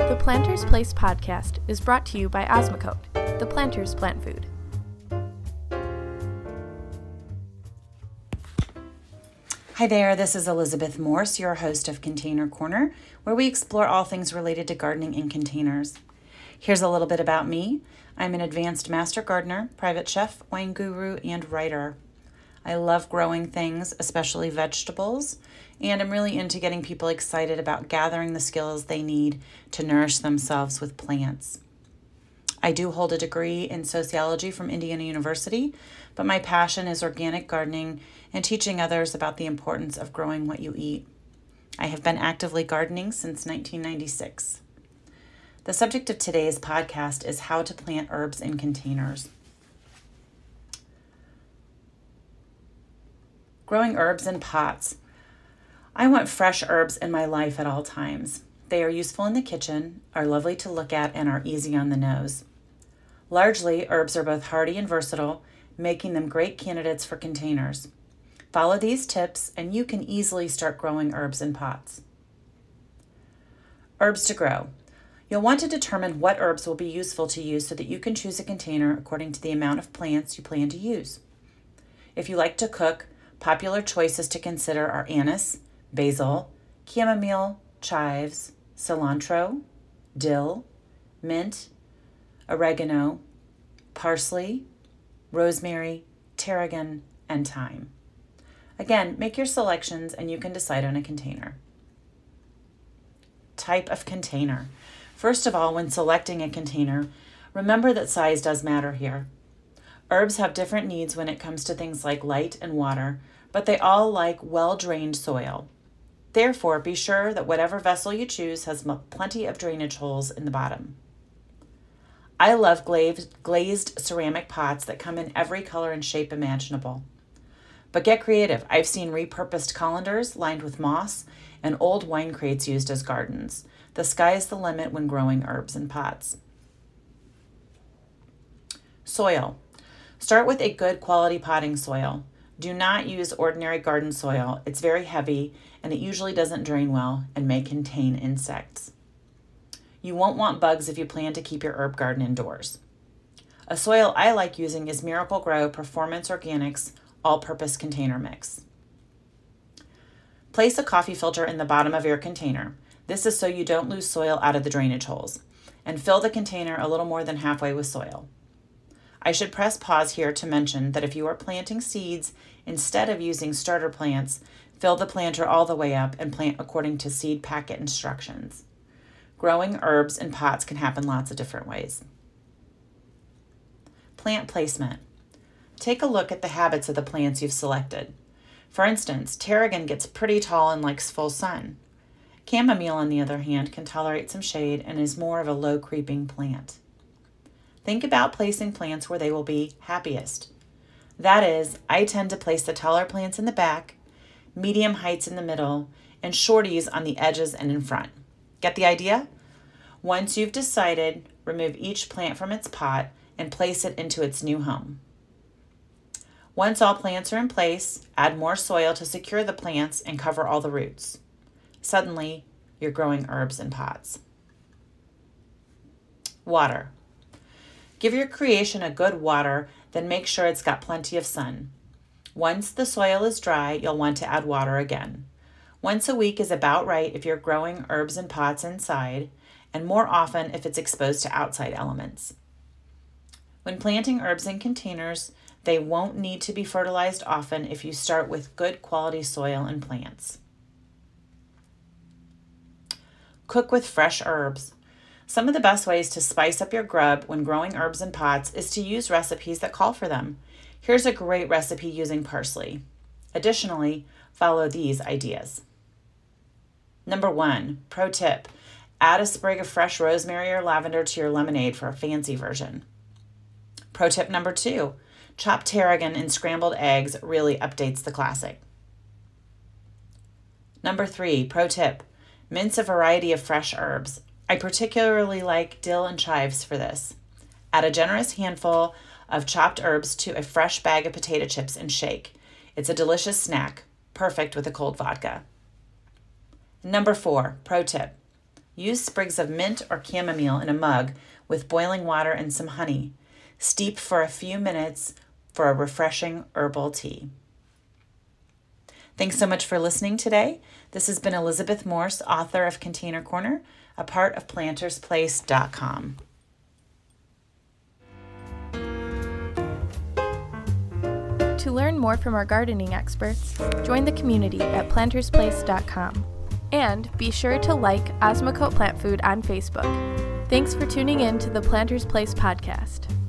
The Planter's Place podcast is brought to you by Osmocote, the Planter's plant food. Hi there, this is Elizabeth Morse, your host of Container Corner, where we explore all things related to gardening in containers. Here's a little bit about me. I'm an advanced master gardener, private chef, wine guru, and writer. I love growing things, especially vegetables, and I'm really into getting people excited about gathering the skills they need to nourish themselves with plants. I do hold a degree in sociology from Indiana University, but my passion is organic gardening and teaching others about the importance of growing what you eat. I have been actively gardening since 1996. The subject of today's podcast is how to plant herbs in containers. Growing herbs in pots. I want fresh herbs in my life at all times. They are useful in the kitchen, are lovely to look at, and are easy on the nose. Largely, herbs are both hardy and versatile, making them great candidates for containers. Follow these tips and you can easily start growing herbs in pots. Herbs to grow. You'll want to determine what herbs will be useful to you so that you can choose a container according to the amount of plants you plan to use. If you like to cook, popular choices to consider are anise, basil, chamomile, chives, cilantro, dill, mint, oregano, parsley, rosemary, tarragon, and thyme. Again, make your selections and you can decide on a container. Type of container. First of all, when selecting a container, remember that size does matter here. Herbs have different needs when it comes to things like light and water, but they all like well-drained soil. Therefore, be sure that whatever vessel you choose has plenty of drainage holes in the bottom. I love glazed ceramic pots that come in every color and shape imaginable. But get creative. I've seen repurposed colanders lined with moss and old wine crates used as gardens. The sky is the limit when growing herbs in pots. Soil. Start with a good quality potting soil. Do not use ordinary garden soil. It's very heavy and it usually doesn't drain well and may contain insects. You won't want bugs if you plan to keep your herb garden indoors. A soil I like using is Miracle-Gro Performance Organics All-Purpose Container Mix. Place a coffee filter in the bottom of your container. This is so you don't lose soil out of the drainage holes. And fill the container a little more than halfway with soil. I should press pause here to mention that if you are planting seeds instead of using starter plants, fill the planter all the way up and plant according to seed packet instructions. Growing herbs in pots can happen lots of different ways. Plant placement. Take a look at the habits of the plants you've selected. For instance, tarragon gets pretty tall and likes full sun. Chamomile, on the other hand, can tolerate some shade and is more of a low creeping plant. Think about placing plants where they will be happiest. That is, I tend to place the taller plants in the back, medium heights in the middle, and shorties on the edges and in front. Get the idea? Once you've decided, remove each plant from its pot and place it into its new home. Once all plants are in place, add more soil to secure the plants and cover all the roots. Suddenly, you're growing herbs in pots. Water. Give your creation a good water, then make sure it's got plenty of sun. Once the soil is dry, you'll want to add water again. Once a week is about right if you're growing herbs in pots inside, and more often if it's exposed to outside elements. When planting herbs in containers, they won't need to be fertilized often if you start with good quality soil and plants. Cook with fresh herbs. Some of the best ways to spice up your grub when growing herbs in pots is to use recipes that call for them. Here's a great recipe using parsley. Additionally, follow these ideas. Number 1, pro tip, add a sprig of fresh rosemary or lavender to your lemonade for a fancy version. Pro tip number 2, chop tarragon in scrambled eggs really updates the classic. Number 3, pro tip, mince a variety of fresh herbs. I particularly like dill and chives for this. Add a generous handful of chopped herbs to a fresh bag of potato chips and shake. It's a delicious snack, perfect with a cold vodka. Number 4, pro tip. Use sprigs of mint or chamomile in a mug with boiling water and some honey. Steep for a few minutes for a refreshing herbal tea. Thanks so much for listening today. This has been Elizabeth Morse, author of Container Corner, a part of PlantersPlace.com. To learn more from our gardening experts, join the community at PlantersPlace.com. And be sure to like Osmocote Plant Food on Facebook. Thanks for tuning in to the Planters Place podcast.